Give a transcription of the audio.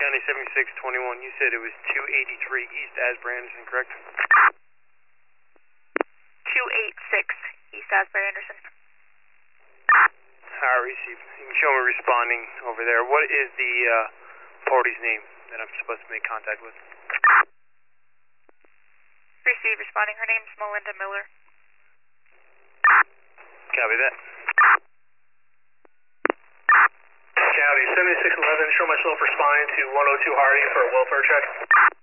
County 7621, you said it was 283 East Asbury Anderson, correct? 286 East Asbury Anderson. Alright, received. You can show me responding over there. What is the party's name that I'm supposed to make contact with? Receive, responding. Her name's Melinda Miller. Copy that. County 7611, show myself responding to 102 Harding for a welfare check.